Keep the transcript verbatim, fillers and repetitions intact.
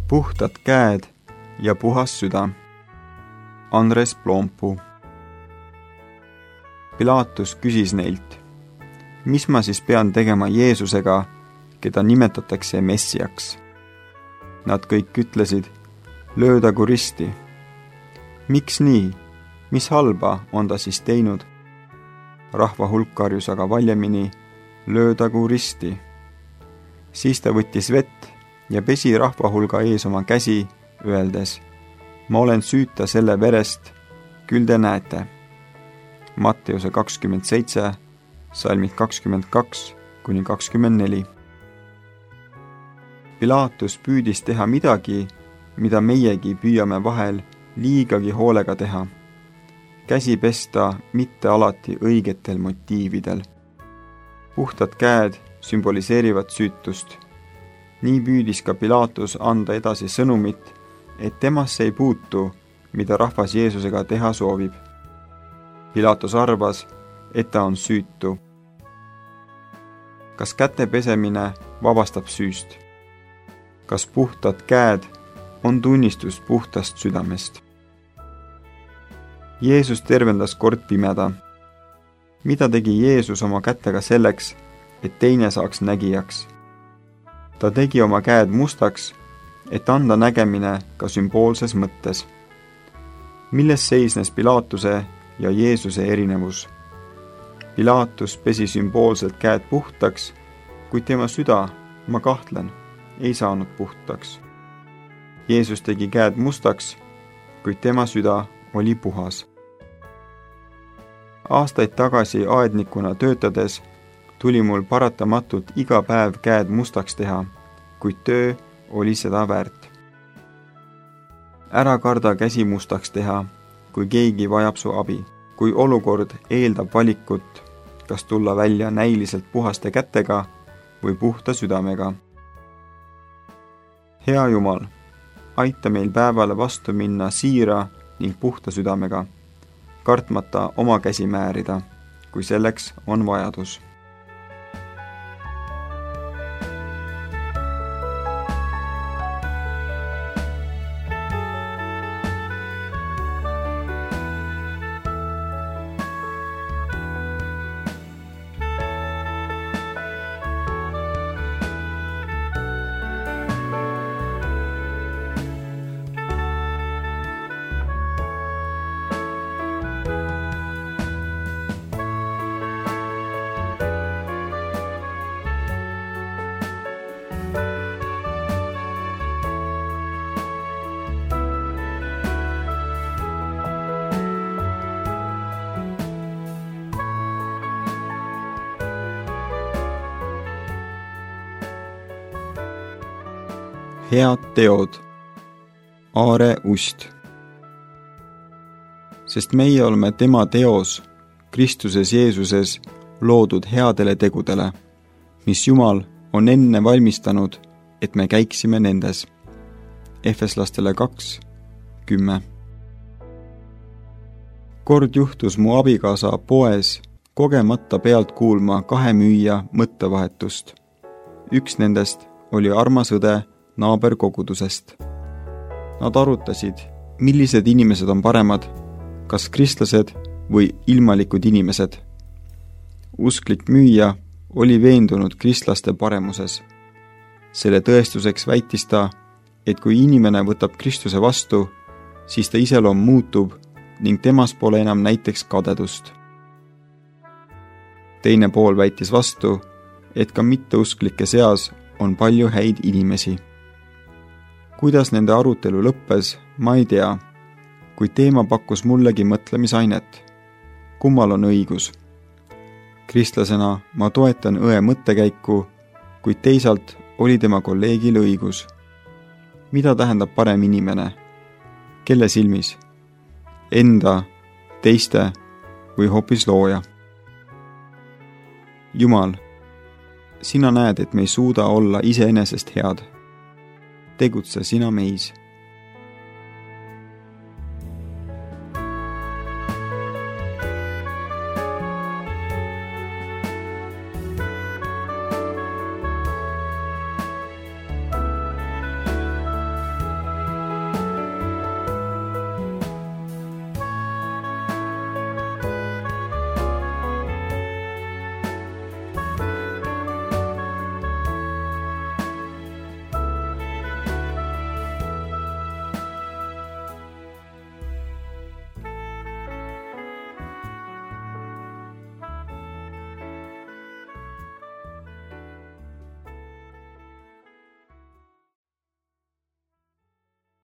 puhtad käed ja puhas süda. Andres Ploompuu. Pilaatus küsis neilt, mis ma siis pean tegema Jeesusega, keda nimetatakse Messiaks? Nad kõik ütlesid, löödagu risti. Miks nii? Mis halba on ta siis teinud? Rahva hulk karjus aga valjemini, löödagu risti. Siis ta võttis vett ja pesi rahva hulga ees oma käsi, öeldes, ma olen süüta selle verest, küll te näete. Matteuse kakskümmend seitse, salmid kakskümmend kaks kuni kakskümmend neli. Pilaatus püüdis teha midagi, mida meiegi püüame vahel liigagi hoolega teha. Käsi pesta mitte alati õigetel motiividel. Puhtad käed sümboliseerivad süütust. Nii püüdis ka Pilaatus anda edasi sõnumit, et temasse ei puutu, mida rahvas Jeesusega teha soovib. Pilaatus arvas, et ta on süütu. Kas käte pesemine vabastab süüst? Kas puhtad käed on tunnistus puhtast südamest? Jeesus tervendas kord pimeda. Mida tegi Jeesus oma kätega selleks, et teine saaks nägijaks? Ta tegi oma käed mustaks, et anda nägemine ka sümboolses mõttes. Milles seisnes Pilaatuse ja Jeesuse erinevus? Pilaatus pesi sümboolselt käed puhtaks, kuid tema süda, ma kahtlen, ei saanud puhtaks. Jeesus tegi käed mustaks, kuid tema süda oli puhas. Aastaid tagasi aednikuna töötades tuli mul paratamatult iga päev käed mustaks teha, kuid töö oli seda väärt. Ära karda käsi mustaks teha, kui keegi vajab su abi, kui olukord eeldab valikut, kas tulla välja näiliselt puhaste kätega või puhta südamega. Hea Jumal, aita meil päevale vastu minna siira ning puhta südamega, kartmata oma käsi määrida, kui selleks on vajadus. Head teod. Aare Ust. Sest meie oleme tema teos, Kristuses Jeesuses, loodud headele tegudele, mis Jumal on enne valmistanud, et me käiksime nendes. Efeslastele kaks, kümme. Kord juhtus mu abikaasa poes kogemata pealt kuulma kahe müüja mõttevahetust. Üks nendest oli armas õde naaberkogudusest. Nad arutasid, millised inimesed on paremad, kas kristlased või ilmalikud inimesed. Usklik müüja oli veendunud kristlaste paremuses. Selle tõestuseks väitis ta, et kui inimene võtab Kristuse vastu, siis ta iseloom muutub ning temas pole enam näiteks kadedust. Teine pool väitis vastu, et ka mitteusklike seas on palju häid inimesi. Kuidas nende arutelu lõppes, ma ei tea, kuid teema pakkus mullegi mõtlemisainet. Kummal on õigus? Kristlasena ma toetan õe mõttekäiku, kuid teisalt oli tema kolleegil õigus. Mida tähendab parem inimene? Kelle silmis? Enda, teiste või hoopis looja? Jumal, sina näed, et me ei suuda olla iseenesest head. Tegutse sina meis.